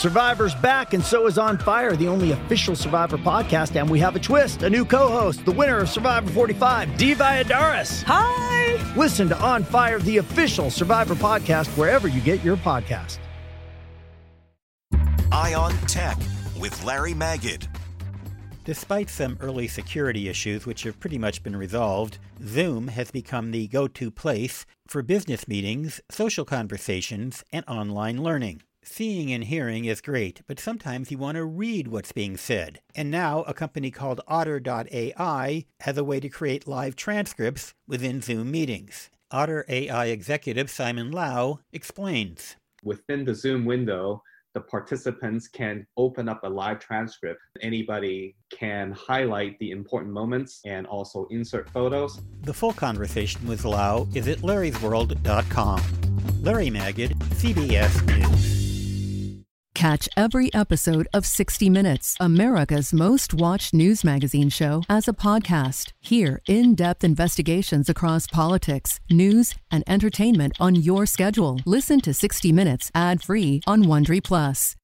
Survivor's back, and so is On Fire, the only official Survivor podcast, and we have a twist, a new co-host, the winner of Survivor 45, Dee Valladares. Hi! Listen to On Fire, the official Survivor podcast, wherever you get your podcast. Eye on Tech with Larry Magid. Despite some early security issues which have pretty much been resolved, Zoom has become the go-to place for business meetings, social conversations, and online learning. Seeing and hearing is great, but sometimes you want to read what's being said. And now a company called Otter.ai has a way to create live transcripts within Zoom meetings. Otter AI executive Simon Lau explains. Within the Zoom window, the participants can open up a live transcript. Anybody can highlight the important moments and also insert photos. The full conversation with Lau is at larrysworld.com. Larry Magid, CBS News. Catch every episode of 60 Minutes, America's most watched news magazine show, as a podcast. Hear in-depth investigations across politics, news, and entertainment on your schedule. Listen to 60 Minutes ad-free on Wondery Plus.